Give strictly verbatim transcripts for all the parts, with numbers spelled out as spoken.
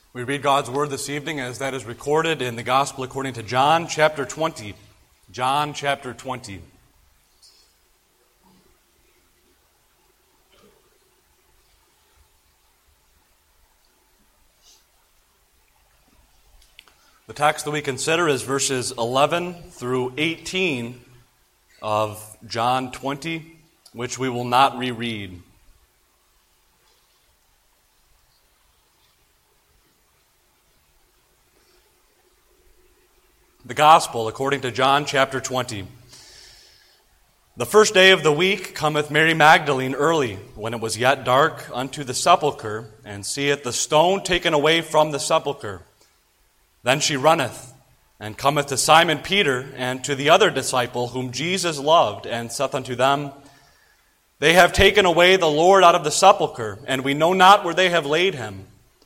We read God's Word this evening as that is recorded in the Gospel according to John chapter twenty. John chapter twenty. The text that we consider is verses eleven through eighteen of John twenty, which we will not reread. The Gospel according to John chapter twenty. The first day of the week cometh Mary Magdalene early, when it was yet dark, unto the sepulchre, and seeth the stone taken away from the sepulchre. Then she runneth, and cometh to Simon Peter, and to the other disciple whom Jesus loved, and saith unto them, They have taken away the Lord out of the sepulchre, and we know not where they have laid him.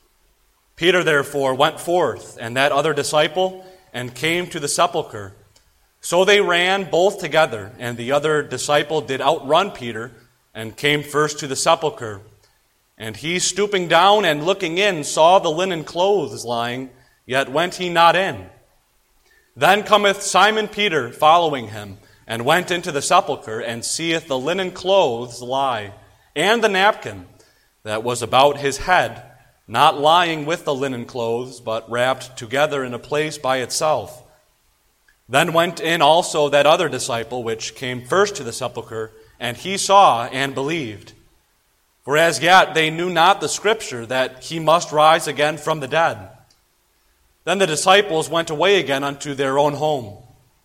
Peter therefore went forth, and that other disciple, and came to the sepulchre. So they ran both together, and the other disciple did outrun Peter, and came first to the sepulchre. And he, stooping down and looking in, saw the linen clothes lying, yet went he not in. Then cometh Simon Peter following him, and went into the sepulchre, and seeth the linen clothes lie, and the napkin that was about his head, not lying with the linen clothes, but wrapped together in a place by itself. Then went in also that other disciple, which came first to the sepulchre, and he saw and believed. For as yet they knew not the Scripture, that he must rise again from the dead. Then the disciples went away again unto their own home.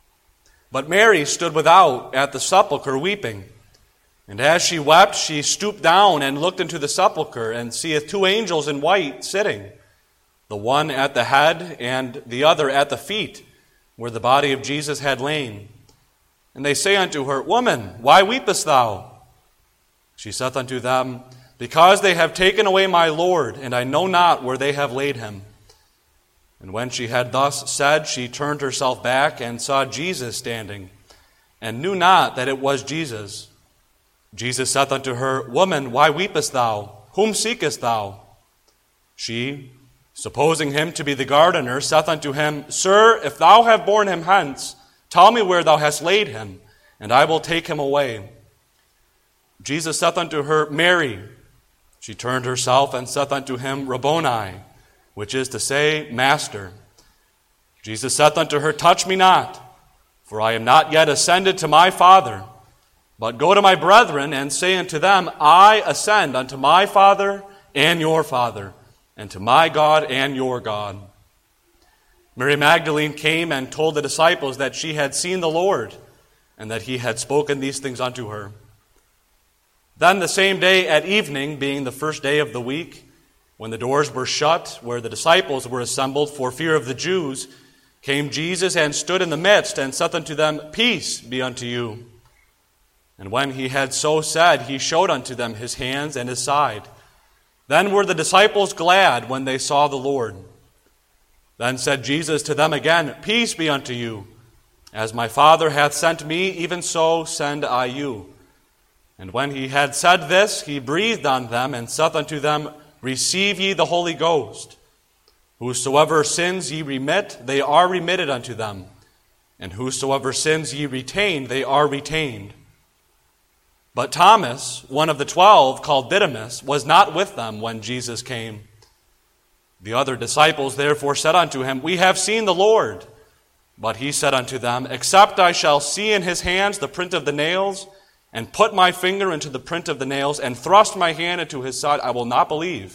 But Mary stood without at the sepulchre weeping. And as she wept, she stooped down and looked into the sepulchre, and seeth two angels in white sitting, the one at the head and the other at the feet, where the body of Jesus had lain. And they say unto her, Woman, why weepest thou? She saith unto them, Because they have taken away my Lord, and I know not where they have laid him. And when she had thus said, she turned herself back, and saw Jesus standing, and knew not that it was Jesus. Jesus saith unto her, Woman, why weepest thou? Whom seekest thou? She, supposing him to be the gardener, saith unto him, Sir, if thou have borne him hence, tell me where thou hast laid him, and I will take him away. Jesus saith unto her, Mary. She turned herself and saith unto him, Rabboni, which is to say, Master. Jesus saith unto her, Touch me not, for I am not yet ascended to my Father. But go to my brethren, and say unto them, I ascend unto my Father and your Father, and to my God and your God. Mary Magdalene came and told the disciples that she had seen the Lord, and that he had spoken these things unto her. Then the same day at evening, being the first day of the week, when the doors were shut, where the disciples were assembled for fear of the Jews, came Jesus and stood in the midst, and saith unto them, Peace be unto you. And when he had so said, he showed unto them his hands and his side. Then were the disciples glad when they saw the Lord. Then said Jesus to them again, Peace be unto you. As my Father hath sent me, even so send I you. And when he had said this, he breathed on them, and saith unto them, Receive ye the Holy Ghost. Whosoever sins ye remit, they are remitted unto them. And whosoever sins ye retain, they are retained. But Thomas, one of the twelve, called Didymus, was not with them when Jesus came. The other disciples therefore said unto him, We have seen the Lord. But he said unto them, Except I shall see in his hands the print of the nails, and put my finger into the print of the nails, and thrust my hand into his side, I will not believe.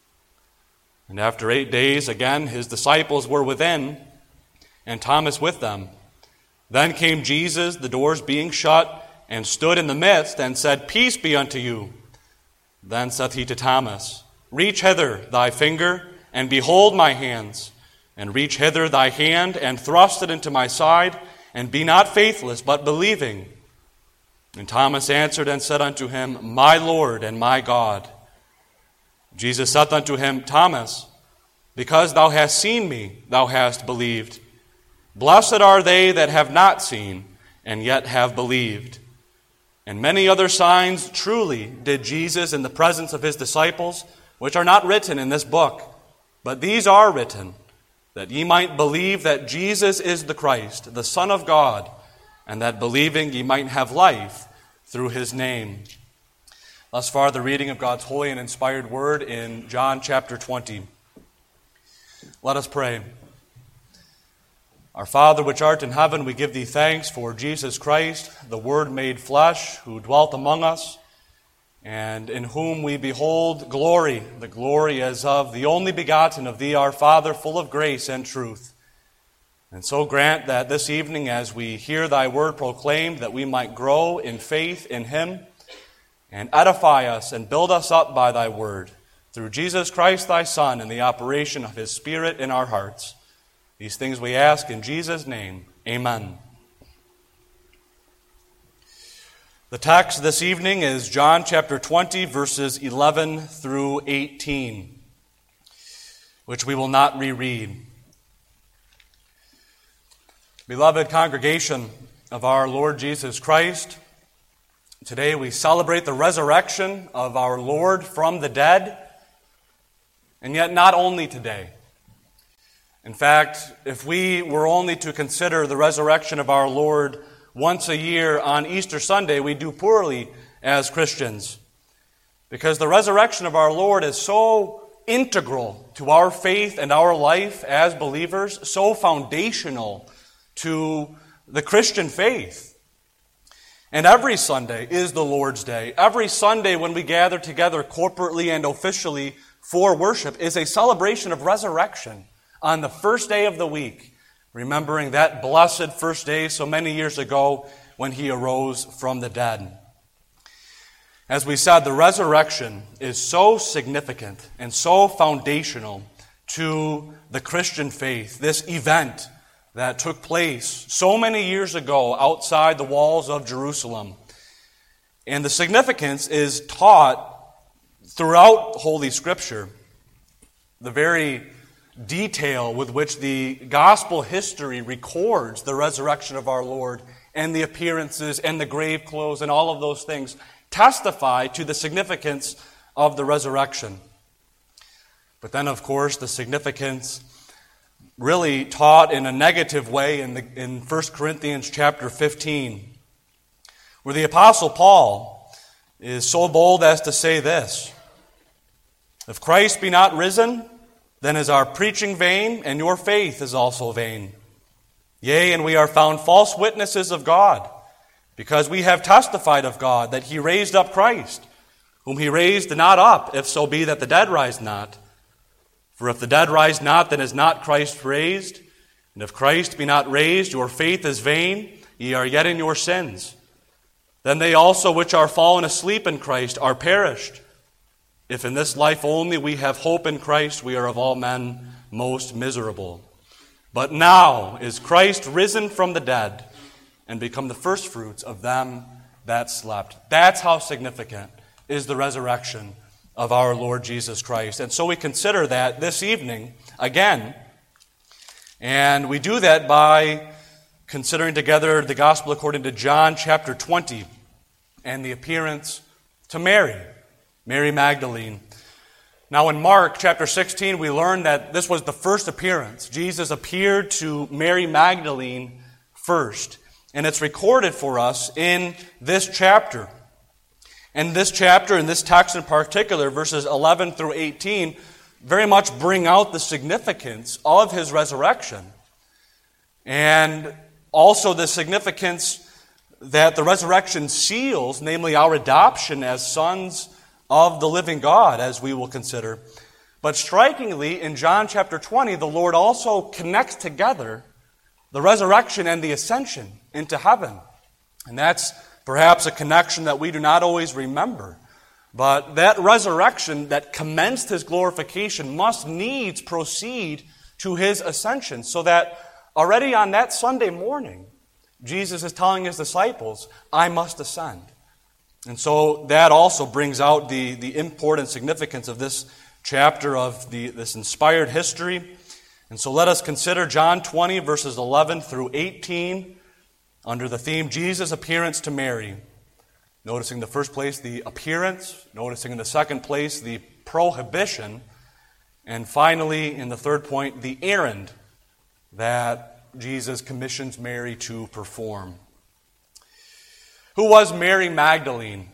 And after eight days, again, his disciples were within, and Thomas with them. Then came Jesus, the doors being shut, and stood in the midst, and said, Peace be unto you. Then saith he to Thomas, Reach hither thy finger, and behold my hands, and reach hither thy hand, and thrust it into my side, and be not faithless, but believing. And Thomas answered and said unto him, My Lord and my God. Jesus saith unto him, Thomas, because thou hast seen me, thou hast believed. Blessed are they that have not seen, and yet have believed. And many other signs truly did Jesus in the presence of his disciples, which are not written in this book. But these are written, that ye might believe that Jesus is the Christ, the Son of God, and that believing ye might have life through his name. Thus far, the reading of God's holy and inspired word in John chapter twenty. Let us pray. Our Father, which art in heaven, we give thee thanks for Jesus Christ, the Word made flesh, who dwelt among us, and in whom we behold glory, the glory as of the only begotten of thee, our Father, full of grace and truth. And so grant that this evening, as we hear thy word proclaimed, that we might grow in faith in him, and edify us and build us up by thy word, through Jesus Christ thy Son, and the operation of his Spirit in our hearts. These things we ask in Jesus' name. Amen. The text this evening is John chapter twenty, verses eleven through eighteen, which we will not reread. Beloved congregation of our Lord Jesus Christ, today we celebrate the resurrection of our Lord from the dead, and yet not only today. In fact, if we were only to consider the resurrection of our Lord once a year on Easter Sunday, we do poorly as Christians. Because the resurrection of our Lord is so integral to our faith and our life as believers, so foundational to the Christian faith. And every Sunday is the Lord's Day. Every Sunday when we gather together corporately and officially for worship is a celebration of resurrection on the first day of the week, remembering that blessed first day so many years ago when he arose from the dead. As we said, the resurrection is so significant and so foundational to the Christian faith, this event that took place so many years ago outside the walls of Jerusalem. And the significance is taught throughout Holy Scripture. The very detail with which the gospel history records the resurrection of our Lord and the appearances and the grave clothes and all of those things testify to the significance of the resurrection. But then, of course, the significance really taught in a negative way in, the, in First Corinthians chapter fifteen, where the Apostle Paul is so bold as to say this: "If Christ be not risen, then is our preaching vain, and your faith is also vain. Yea, and we are found false witnesses of God, because we have testified of God that he raised up Christ, whom he raised not up, if so be that the dead rise not. For if the dead rise not, then is not Christ raised. And if Christ be not raised, your faith is vain, ye are yet in your sins. Then they also which are fallen asleep in Christ are perished. If in this life only we have hope in Christ, we are of all men most miserable. But now is Christ risen from the dead, and become the firstfruits of them that slept." That's how significant is the resurrection of our Lord Jesus Christ. And so we consider that this evening again, and we do that by considering together the gospel according to John chapter twenty and the appearance to Mary. Mary Magdalene. Now in Mark chapter sixteen, we learn that this was the first appearance. Jesus appeared to Mary Magdalene first. And it's recorded for us in this chapter. And this chapter, and this text in particular, verses eleven through eighteen, very much bring out the significance of his resurrection. And also the significance that the resurrection seals, namely our adoption as sons of the living God, as we will consider. But strikingly, in John chapter twenty, the Lord also connects together the resurrection and the ascension into heaven. And that's perhaps a connection that we do not always remember. But that resurrection that commenced his glorification must needs proceed to his ascension, so that already on that Sunday morning, Jesus is telling his disciples, I must ascend. And so that also brings out the, the import and significance of this chapter of the, this inspired history. And so let us consider John twenty, verses eleven through eighteen, under the theme, Jesus' appearance to Mary. Noticing the first place, the appearance. Noticing in the second place, the prohibition. And finally, in the third point, the errand that Jesus commissions Mary to perform. Who was Mary Magdalene?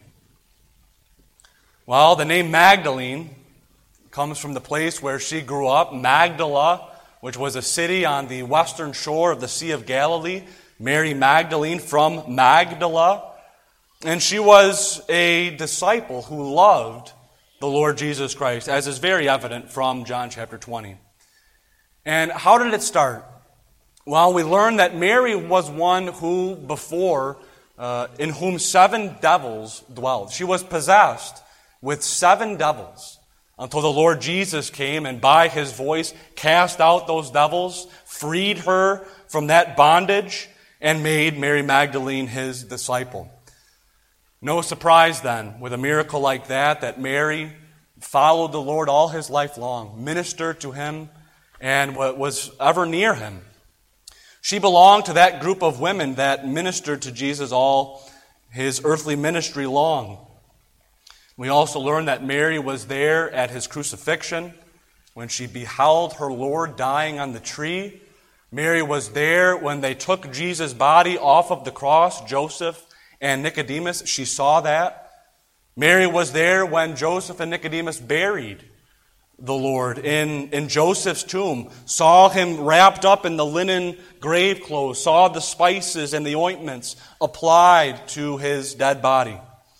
Well, the name Magdalene comes from the place where she grew up, Magdala, which was a city on the western shore of the Sea of Galilee. Mary Magdalene from Magdala. And she was a disciple who loved the Lord Jesus Christ, as is very evident from John chapter twenty. And how did it start? Well, we learn that Mary was one who before, uh, in whom seven devils dwelled. She was possessed with seven devils until the Lord Jesus came and by His voice cast out those devils, freed her from that bondage, and made Mary Magdalene His disciple. No surprise then, with a miracle like that, that Mary followed the Lord all His life long, ministered to Him, and was ever near Him. She belonged to that group of women that ministered to Jesus all His earthly ministry long. We also learn that Mary was there at His crucifixion when she beheld her Lord dying on the tree. Mary was there when they took Jesus' body off of the cross, Joseph and Nicodemus. She saw that. Mary was there when Joseph and Nicodemus buried the Lord in, in Joseph's tomb, saw Him wrapped up in the linen grave clothes, saw the spices and the ointments applied to His dead body.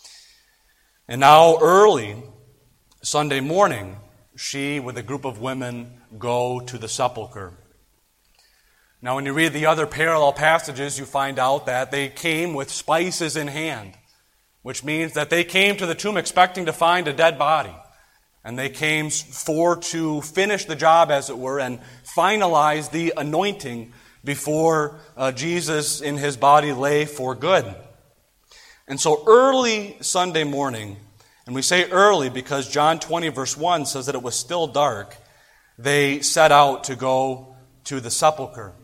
And now early Sunday morning, she, with a group of women, go to the sepulchre. Now, when you read the other parallel passages, you find out that they came with spices in hand, which means that they came to the tomb expecting to find a dead body. And they came for to finish the job, as it were, and finalize the anointing before uh, Jesus in His body lay for good. And so early Sunday morning, and we say early because John twenty verse one says that it was still dark, they set out to go to the sepulchre.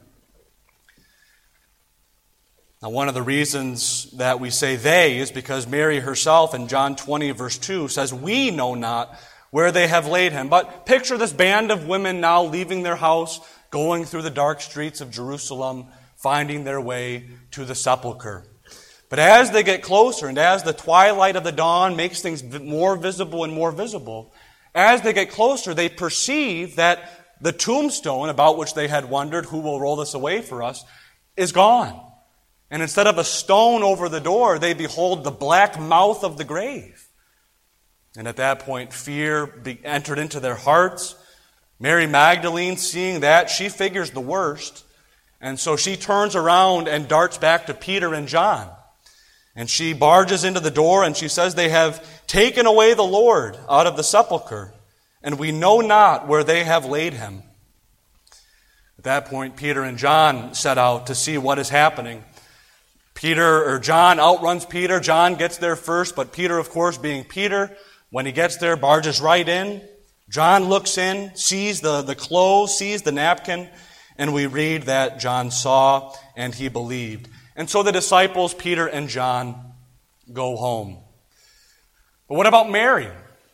Now, one of the reasons that we say they is because Mary herself in John twenty verse two says, "We know not where they have laid Him." But picture this band of women now leaving their house, going through the dark streets of Jerusalem, finding their way to the sepulchre. But as they get closer, and as the twilight of the dawn makes things more visible and more visible, as they get closer, they perceive that the tombstone about which they had wondered, who will roll this away for us, is gone. And instead of a stone over the door, they behold the black mouth of the grave. And at that point, fear be- entered into their hearts. Mary Magdalene, seeing that, she figures the worst. And so she turns around and darts back to Peter and John. And she barges into the door and she says, "They have taken away the Lord out of the sepulchre, and we know not where they have laid Him." At that point, Peter and John set out to see what is happening. Peter, or John outruns Peter. John gets there first, but Peter, of course, being Peter, when he gets there, barges right in. John looks in, sees the, the clothes, sees the napkin, and we read that John saw and he believed. And so the disciples, Peter and John, go home. But what about Mary?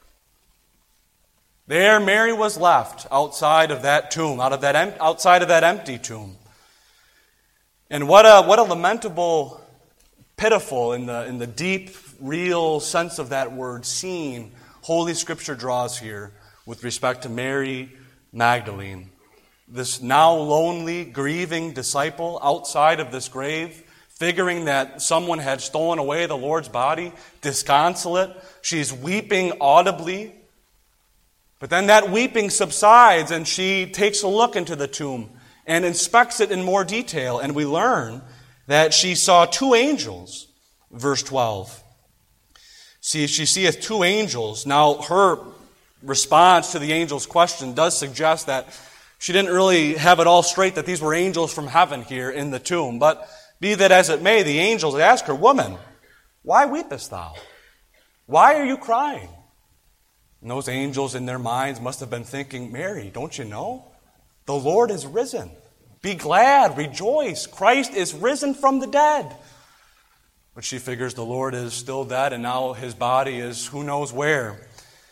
There, Mary was left outside of that tomb, out of that em- outside of that empty tomb. And what a what a lamentable, pitiful, in the in the deep, real sense of that word, scene Holy Scripture draws here with respect to Mary Magdalene, this now lonely, grieving disciple outside of this grave, figuring that someone had stolen away the Lord's body, disconsolate. She's weeping audibly. But then that weeping subsides and she takes a look into the tomb and inspects it in more detail. And we learn that she saw two angels, verse twelve. See, she seeth two angels. Now, her response to the angel's question does suggest that she didn't really have it all straight that these were angels from heaven here in the tomb. But be that as it may, the angels ask her, "Woman, why weepest thou? Why are you crying?" And those angels in their minds must have been thinking, "Mary, don't you know? The Lord is risen. Be glad, rejoice. Christ is risen from the dead." But she figures the Lord is still dead and now His body is who knows where.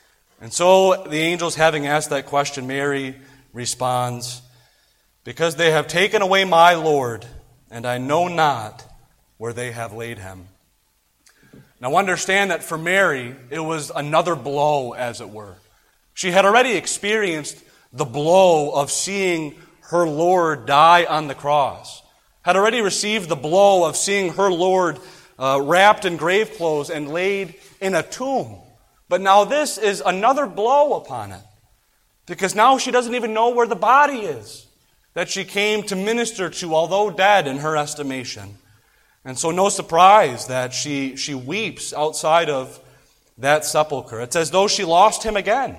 And so the angels, having asked that question, Mary responds, "Because they have taken away my Lord, and I know not where they have laid him." Now understand that for Mary, it was another blow, as it were. She had already experienced the blow of seeing her Lord die on the cross, had already received the blow of seeing her Lord uh, wrapped in grave clothes and laid in a tomb. But now this is another blow upon it, because now she doesn't even know where the body is that she came to minister to, although dead in her estimation. And so no surprise that she, she weeps outside of that sepulchre. It's as though she lost him again.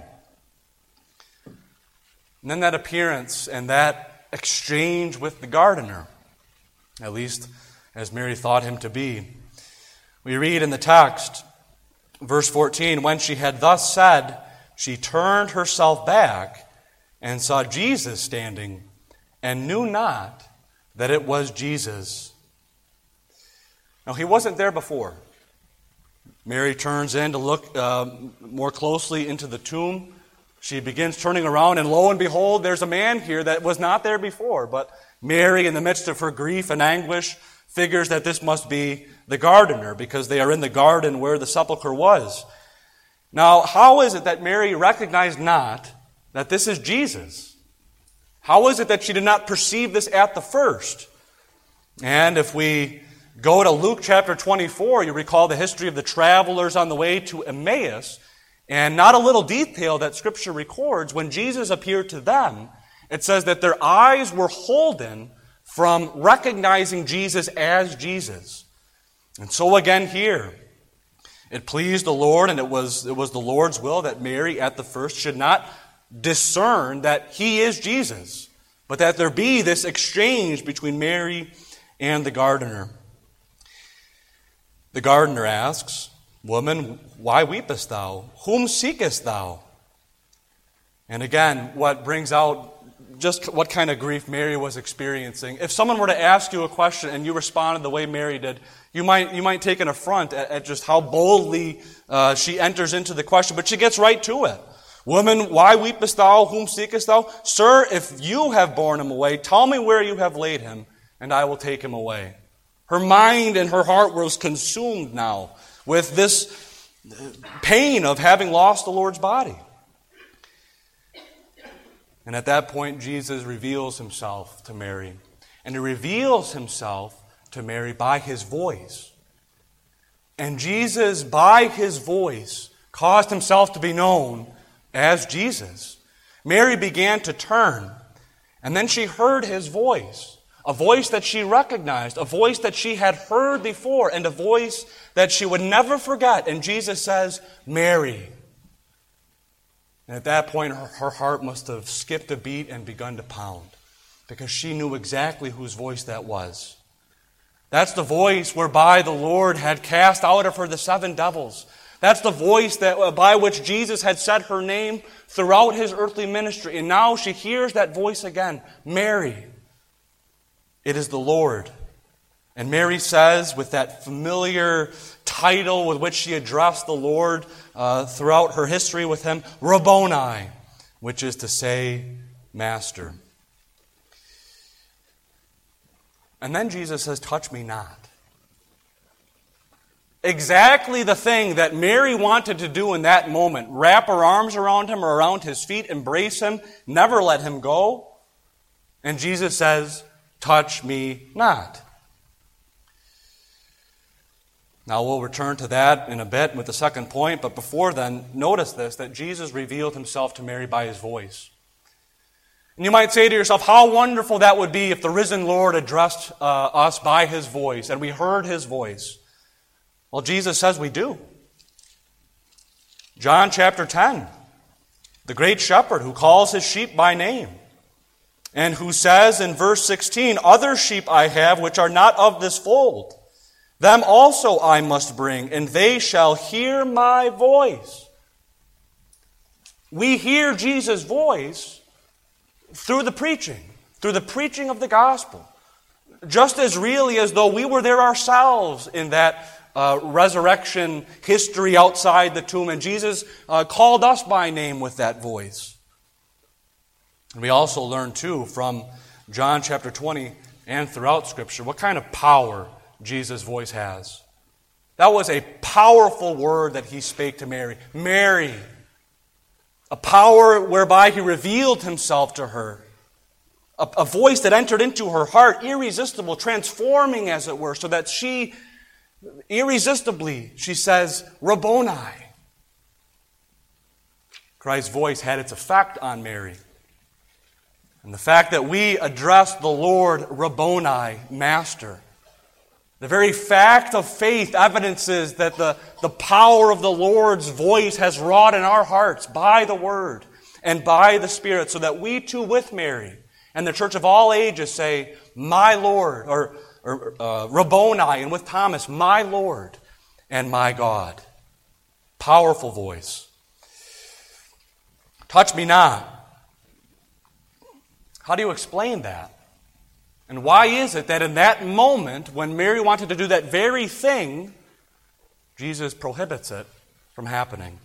And then that appearance and that exchange with the gardener, at least as Mary thought him to be. We read in the text, verse fourteen, "When she had thus said, she turned herself back and saw Jesus standing, and knew not that it was Jesus." Now, he wasn't there before. Mary turns in to look uh, more closely into the tomb. She begins turning around, and lo and behold, there's a man here that was not there before. But Mary, in the midst of her grief and anguish, figures that this must be the gardener, because they are in the garden where the sepulchre was. Now, how is it that Mary recognized not that this is Jesus? How is it that she did not perceive this at the first? And if we go to Luke chapter twenty-four, you recall the history of the travelers on the way to Emmaus, and not a little detail that Scripture records, when Jesus appeared to them, it says that their eyes were holden from recognizing Jesus as Jesus. And so again here, it pleased the Lord, and it was, it was the Lord's will that Mary at the first should not discern that he is Jesus, but that there be this exchange between Mary and the gardener. The gardener asks, "Woman, why weepest thou? Whom seekest thou?" And again, what brings out just what kind of grief Mary was experiencing. If someone were to ask you a question and you responded the way Mary did, you might you might take an affront at, at just how boldly uh, she enters into the question, but she gets right to it. "Woman, why weepest thou? Whom seekest thou? Sir, if you have borne him away, tell me where you have laid him, and I will take him away." Her mind and her heart was consumed now with this pain of having lost the Lord's body. And at that point, Jesus reveals himself to Mary. And he reveals himself to Mary by his voice. And Jesus, by his voice, caused himself to be known as Jesus. Mary began to turn, and then she heard his voice. A voice that she recognized, a voice that she had heard before, and a voice that she would never forget. And Jesus says, "Mary." And at that point, her, her heart must have skipped a beat and begun to pound, because she knew exactly whose voice that was. That's the voice whereby the Lord had cast out of her the seven devils. That's the voice that by which Jesus had said her name throughout his earthly ministry. And now she hears that voice again, "Mary." It is the Lord. And Mary says, with that familiar title with which she addressed the Lord uh, throughout her history with him, "Rabboni," which is to say, Master. And then Jesus says, "Touch me not." Exactly the thing that Mary wanted to do in that moment, wrap her arms around him or around his feet, embrace him, never let him go. And Jesus says, "Touch me not." Now we'll return to that in a bit with the second point, but before then, notice this, that Jesus revealed himself to Mary by his voice. And you might say to yourself, how wonderful that would be if the risen Lord addressed uh, us by his voice, and we heard his voice. Well, Jesus says we do. John chapter ten, the great shepherd who calls his sheep by name, and who says in verse sixteen, "Other sheep I have which are not of this fold. Them also I must bring, and they shall hear my voice." We hear Jesus' voice through the preaching, through the preaching of the gospel. Just as really as though we were there ourselves in that uh, resurrection history outside the tomb, and Jesus uh, called us by name with that voice. And we also learn, too, from John chapter twenty and throughout Scripture, what kind of power Jesus' voice has. That was a powerful word that he spake to Mary. Mary. A power whereby he revealed himself to her. A, a voice that entered into her heart, irresistible, transforming, as it were, so that she, irresistibly, she says, Rabboni. Christ's voice had its effect on Mary. And the fact that we address the Lord Rabboni, Master, the very fact of faith evidences that the, the power of the Lord's voice has wrought in our hearts by the Word and by the Spirit, so that we too with Mary and the church of all ages say, my Lord, or, or uh, Rabboni, and with Thomas, my Lord and my God. Powerful voice. Touch me not. How do you explain that? And why is it that in that moment, when Mary wanted to do that very thing, Jesus prohibits it from happening?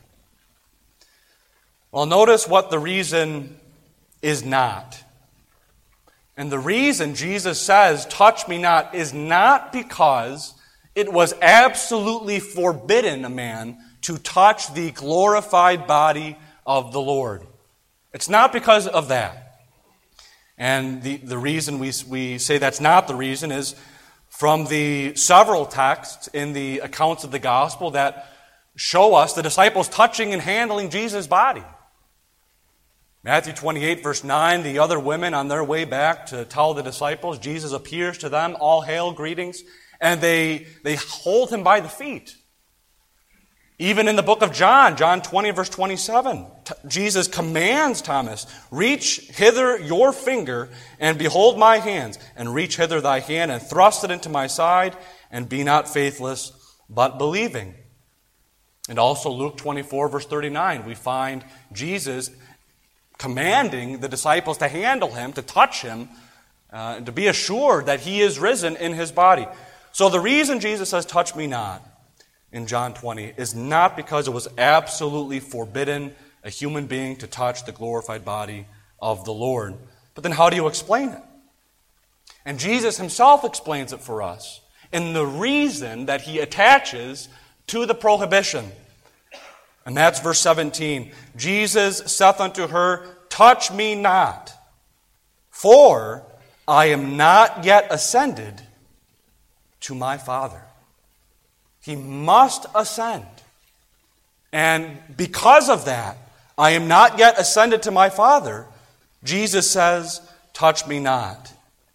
Well, notice what the reason is not. And the reason Jesus says, touch me not, is not because it was absolutely forbidden a man to touch the glorified body of the Lord. It's not because of that. And the, the reason we, we say that's not the reason is from the several texts in the accounts of the gospel that show us the disciples touching and handling Jesus' body. Matthew twenty-eight, verse nine, the other women on their way back to tell the disciples, Jesus appears to them, all hail, greetings, and they, they hold him by the feet. Even in the book of John, John twenty, verse twenty-seven, t- Jesus commands Thomas, reach hither your finger, and behold my hands, and reach hither thy hand, and thrust it into my side, and be not faithless, but believing. And also Luke twenty-four, verse thirty-nine, we find Jesus commanding the disciples to handle him, to touch him, uh, and to be assured that he is risen in his body. So the reason Jesus says, touch me not, in John twenty, is not because it was absolutely forbidden a human being to touch the glorified body of the Lord. But then how do you explain it? And Jesus himself explains it for us in the reason that he attaches to the prohibition. And that's verse seventeen. Jesus saith unto her, touch me not, for I am not yet ascended to my Father. He must ascend. And because of that, I am not yet ascended to my Father. Jesus says, touch me not.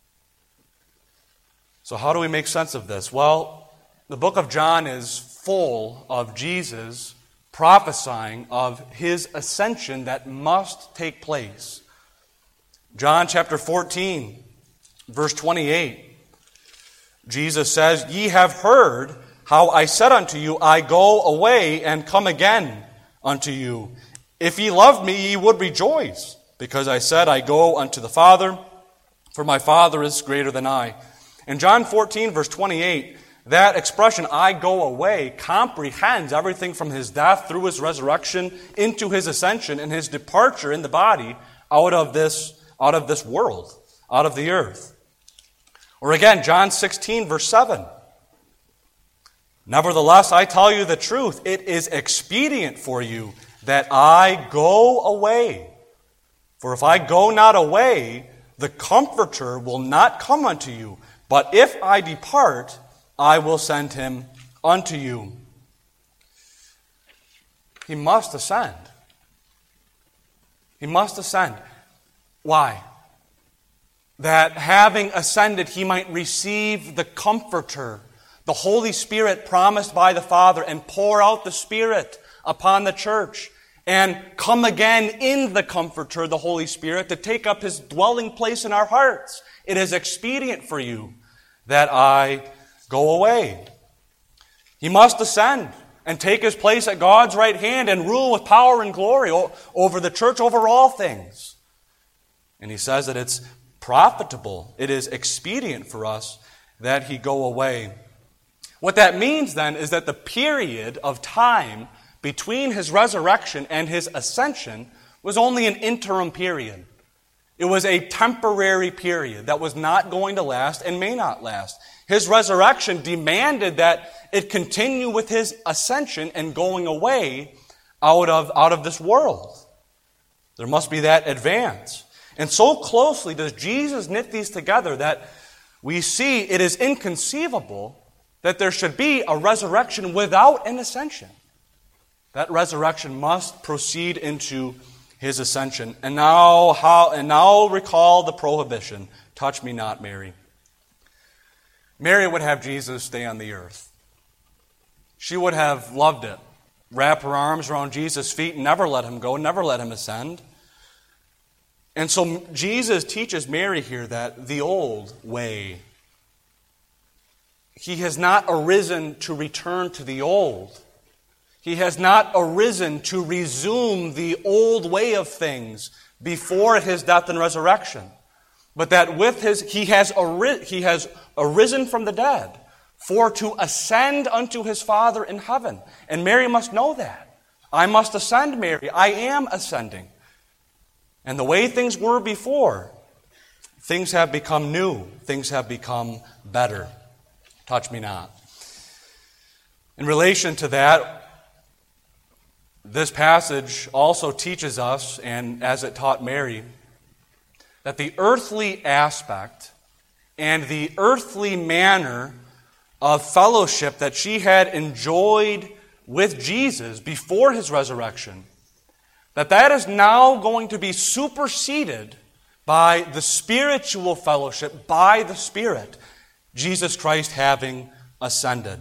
So how do we make sense of this? Well, the book of John is full of Jesus prophesying of his ascension that must take place. John chapter fourteen, verse twenty-eight. Jesus says, ye have heard how I said unto you, I go away and come again unto you. If ye loved me, ye would rejoice, because I said, I go unto the Father, for my Father is greater than I. In John fourteen, verse twenty-eight, that expression, I go away, comprehends everything from his death through his resurrection into his ascension and his departure in the body out of this, out of this world, out of the earth. Or again, John sixteen, verse seven. Nevertheless, I tell you the truth, it is expedient for you that I go away. For if I go not away, the Comforter will not come unto you. But if I depart, I will send him unto you. He must ascend. He must ascend. Why? That having ascended, he might receive the Comforter, the Holy Spirit promised by the Father, and pour out the Spirit upon the church, and come again in the Comforter, the Holy Spirit, to take up his dwelling place in our hearts. It is expedient for you that I go away. He must ascend and take his place at God's right hand and rule with power and glory over the church, over all things. And he says that it's profitable, it is expedient for us that he go away. What that means then is that the period of time between his resurrection and his ascension was only an interim period. It was a temporary period that was not going to last and may not last. His resurrection demanded that it continue with his ascension and going away out of, out of this world. There must be that advance. And so closely does Jesus knit these together that we see it is inconceivable that there should be a resurrection without an ascension. That resurrection must proceed into his ascension. And now, how, and now recall the prohibition, touch me not, Mary. Mary would have Jesus stay on the earth. She would have loved it. Wrap her arms around Jesus' feet and never let him go, never let him ascend. And so Jesus teaches Mary here that the old way, he has not arisen to return to the old. He has not arisen to resume the old way of things before his death and resurrection. But that with his, he has, ari- he has arisen from the dead for to ascend unto his Father in heaven. And Mary must know that. I must ascend, Mary. I am ascending. And the way things were before, things have become new. Things have become better. Touch me not. In relation to that, this passage also teaches us, and as it taught Mary, that the earthly aspect and the earthly manner of fellowship that she had enjoyed with Jesus before his resurrection, that that is now going to be superseded by the spiritual fellowship, by the Spirit, Jesus Christ having ascended.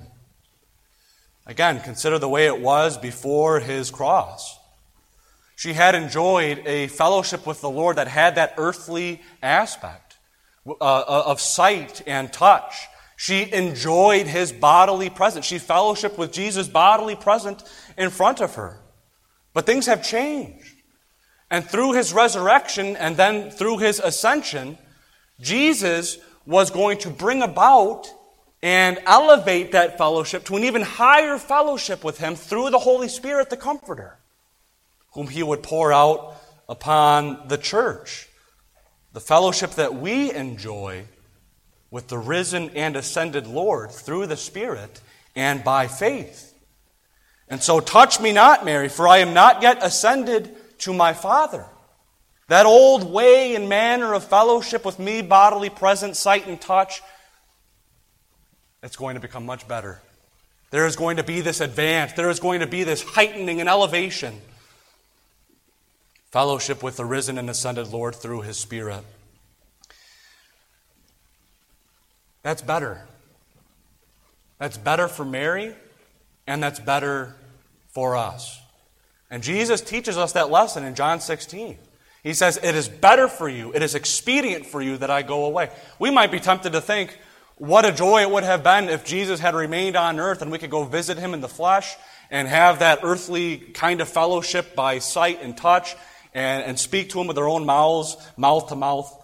Again, consider the way it was before his cross. She had enjoyed a fellowship with the Lord that had that earthly aspect uh, of sight and touch. She enjoyed his bodily presence. She fellowshiped with Jesus' bodily presence in front of her. But things have changed. And through his resurrection and then through his ascension, Jesus was going to bring about and elevate that fellowship to an even higher fellowship with him through the Holy Spirit, the Comforter, whom he would pour out upon the church. The fellowship that we enjoy with the risen and ascended Lord through the Spirit and by faith. And so, touch me not, Mary, for I am not yet ascended to my Father. That old way and manner of fellowship with me, bodily presence, sight, and touch, it's going to become much better. There is going to be this advance. There is going to be this heightening and elevation. Fellowship with the risen and ascended Lord through his Spirit. That's better. That's better for Mary, and that's better for us. And Jesus teaches us that lesson in John sixteen. He says, it is better for you, it is expedient for you that I go away. We might be tempted to think, what a joy it would have been if Jesus had remained on earth and we could go visit him in the flesh and have that earthly kind of fellowship by sight and touch and, and speak to him with our own mouths, mouth to mouth.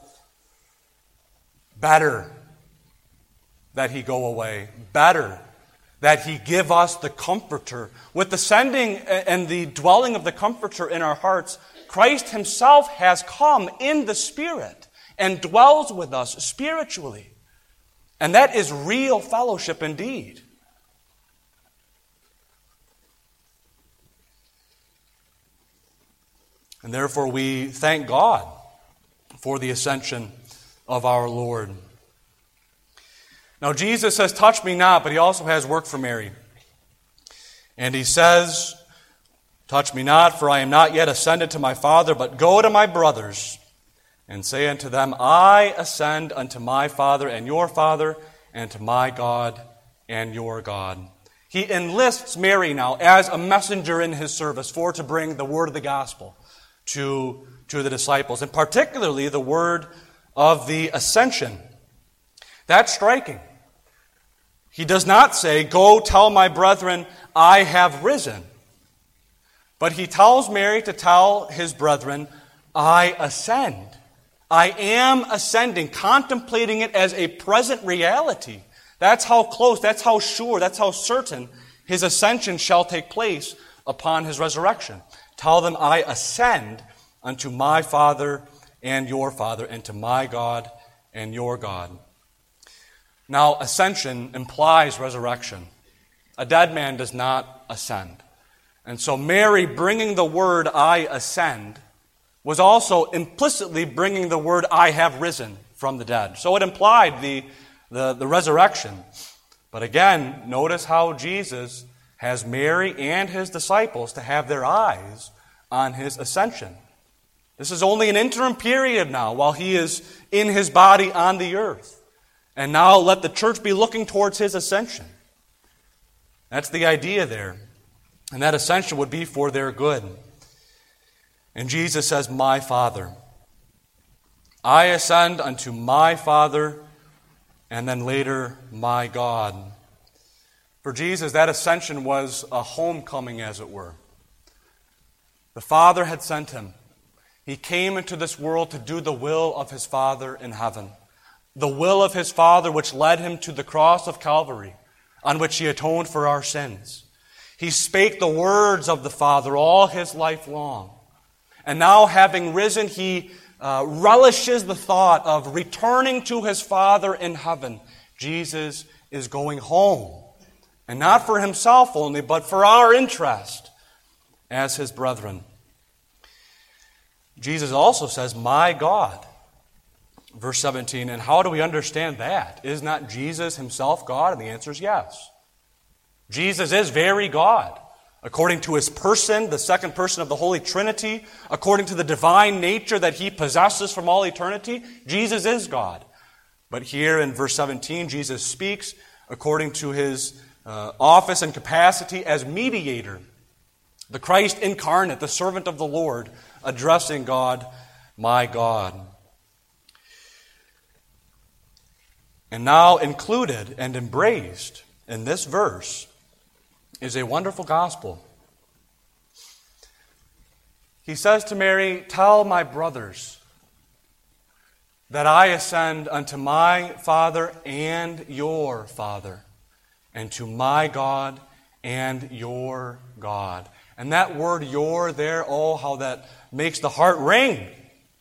Better that he go away. Better that he give us the Comforter. With the sending and the dwelling of the Comforter in our hearts, Christ himself has come in the Spirit and dwells with us spiritually. And that is real fellowship indeed. And therefore we thank God for the ascension of our Lord. Now Jesus says, touch me not, but he also has work for Mary. And he says, touch me not, for I am not yet ascended to my Father, but go to my brothers and say unto them, I ascend unto my Father and your Father, and to my God and your God. He enlists Mary now as a messenger in his service for to bring the word of the gospel to, to the disciples, and particularly the word of the ascension. That's striking. He does not say, go tell my brethren, I have risen. But he tells Mary to tell his brethren, I ascend. I am ascending, contemplating it as a present reality That's how close, that's how sure, that's how certain his ascension shall take place upon his resurrection. Tell them, I ascend unto my Father and your Father, and to my God and your God. Now, ascension implies resurrection. A dead man does not ascend. And so Mary bringing the word, I ascend, was also implicitly bringing the word, I have risen from the dead. So it implied the, the, the resurrection. But again, notice how Jesus has Mary and his disciples to have their eyes on his ascension. This is only an interim period now while he is in his body on the earth. And now let the church be looking towards his ascension. That's the idea there. And that ascension would be for their good. And Jesus says, my Father. I ascend unto my Father, and then later, my God. For Jesus, that ascension was a homecoming, as it were. The Father had sent him. He came into this world to do the will of his Father in heaven. The will of his Father which led him to the cross of Calvary, on which he atoned for our sins. He spake the words of the Father all his life long. And now, having risen, he uh, relishes the thought of returning to his Father in heaven. Jesus is going home. And not for himself only, but for our interest as his brethren. Jesus also says, my God. Verse seventeen, and how do we understand that? Is not Jesus himself God? And the answer is yes. Jesus is very God. According to his person, the second person of the Holy Trinity, according to the divine nature that he possesses from all eternity, Jesus is God. But here in verse seventeen, Jesus speaks according to his uh, office and capacity as mediator. The Christ incarnate, the servant of the Lord, addressing God, my God. And now included and embraced in this verse is a wonderful gospel. He says to Mary, tell my brothers that I ascend unto my Father and your Father, and to my God and your God. And that word your there, oh, how that makes the heart ring.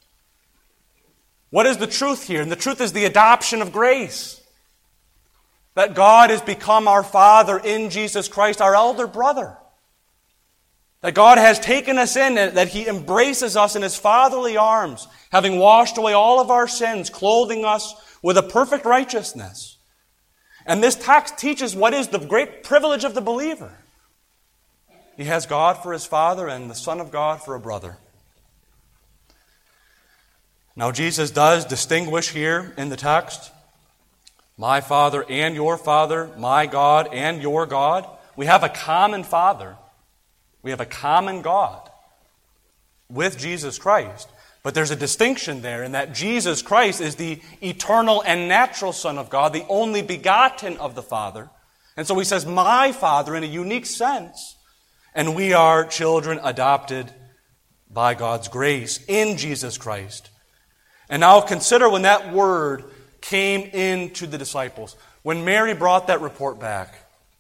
What is the truth here? And the truth is the adoption of grace. That God has become our Father in Jesus Christ, our elder brother. That God has taken us in, that He embraces us in His fatherly arms, having washed away all of our sins, clothing us with a perfect righteousness. And this text teaches what is the great privilege of the believer. He has God for his Father and the Son of God for a brother. Now Jesus does distinguish here in the text, my Father and your Father, my God and your God. We have a common Father. We have a common God with Jesus Christ. But there's a distinction there in that Jesus Christ is the eternal and natural Son of God, the only begotten of the Father. And so he says, my Father in a unique sense. And we are children adopted by God's grace in Jesus Christ. And now consider when that word came into the disciples. When Mary brought that report back.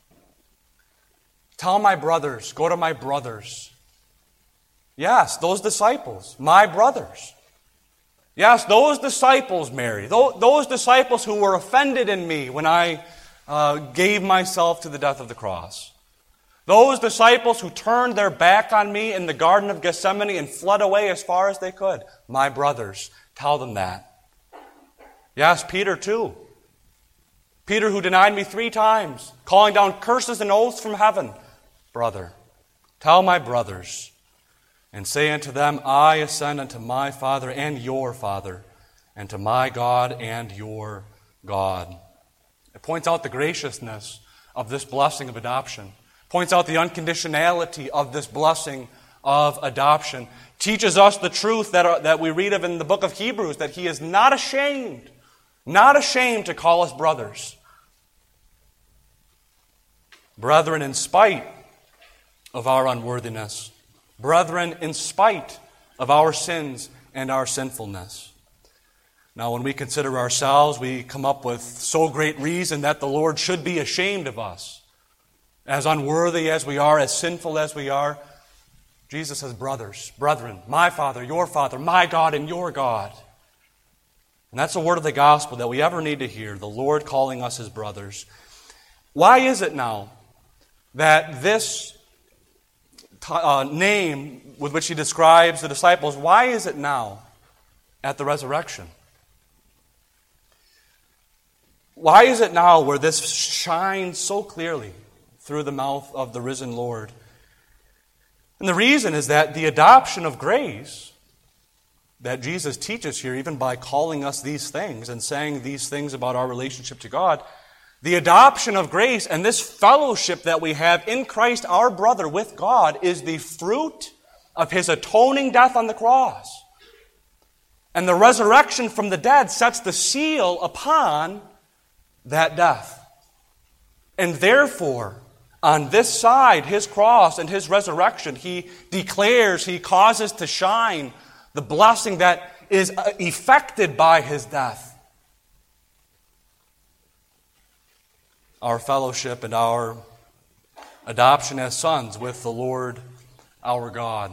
Tell my brothers, go to my brothers. Yes, those disciples, my brothers. Yes, those disciples, Mary. Those disciples who were offended in me when I uh, gave myself to the death of the cross. Those disciples who turned their back on me in the Garden of Gethsemane and fled away as far as they could. My brothers, tell them that. Yes, Peter too. Peter who denied me three times, calling down curses and oaths from heaven. Brother, tell my brothers, and say unto them, I ascend unto my Father and your Father, and to my God and your God. It points out the graciousness of this blessing of adoption. Points out the unconditionality of this blessing of adoption. Teaches us the truth that, are, that we read of in the book of Hebrews, that He is not ashamed, not ashamed to call us brothers. Brethren, in spite of our unworthiness. Brethren, in spite of our sins and our sinfulness. Now, when we consider ourselves, we come up with so great reason that the Lord should be ashamed of us. As unworthy as we are, as sinful as we are, Jesus says, brothers, brethren, my Father, your Father, my God, and your God. And that's the word of the gospel that we ever need to hear, the Lord calling us His brothers. Why is it now that this uh, name with which He describes the disciples, why is it now at the resurrection? Why is it now where this shines so clearly through the mouth of the risen Lord? And the reason is that the adoption of grace that Jesus teaches here, even by calling us these things and saying these things about our relationship to God, the adoption of grace and this fellowship that we have in Christ, our brother, with God, is the fruit of His atoning death on the cross. And the resurrection from the dead sets the seal upon that death. And therefore, on this side, His cross and His resurrection, He declares, He causes to shine the blessing that is effected by His death. Our fellowship and our adoption as sons with the Lord our God.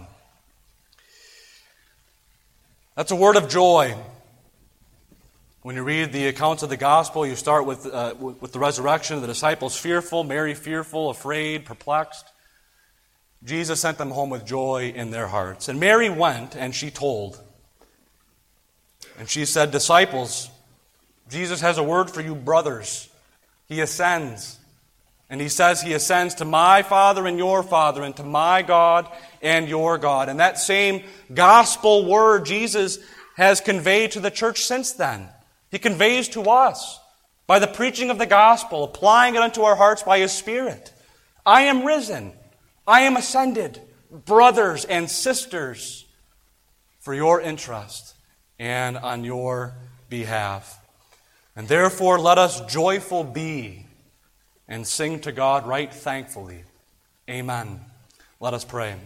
That's a word of joy. When you read the accounts of the gospel, you start with, uh, with the resurrection, the disciples fearful, Mary fearful, afraid, perplexed. Jesus sent them home with joy in their hearts. And Mary went and she told. And she said, disciples, Jesus has a word for you, brothers. He ascends. And He says He ascends to my Father and your Father, and to my God and your God. And that same gospel word Jesus has conveyed to the church since then. He conveys to us by the preaching of the gospel, applying it unto our hearts by His Spirit. I am risen. I am ascended. Brothers and sisters, for your interest and on your behalf. And therefore let us joyful be and sing to God right thankfully. Amen. Let us pray.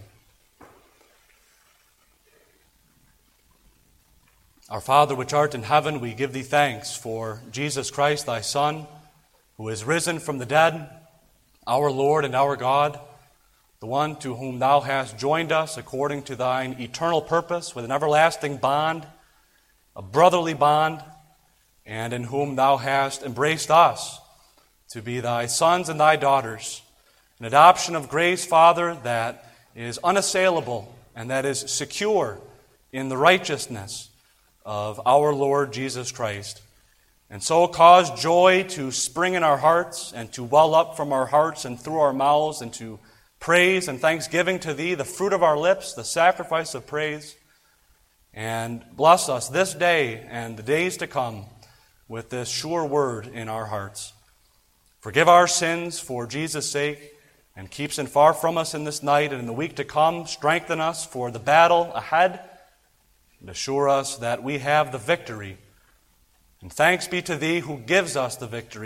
Our Father, which art in heaven, we give Thee thanks for Jesus Christ, Thy Son, who is risen from the dead, our Lord and our God, the one to whom Thou hast joined us according to Thine eternal purpose with an everlasting bond, a brotherly bond, and in whom Thou hast embraced us to be Thy sons and Thy daughters, an adoption of grace, Father, that is unassailable and that is secure in the righteousness of our Lord Jesus Christ. And so cause joy to spring in our hearts and to well up from our hearts and through our mouths, and to praise and thanksgiving to Thee, the fruit of our lips, the sacrifice of praise. And bless us this day and the days to come with this sure word in our hearts. Forgive our sins for Jesus' sake, and keep sin far from us in this night and in the week to come. Strengthen us for the battle ahead, and assure us that we have the victory. And thanks be to Thee who gives us the victory.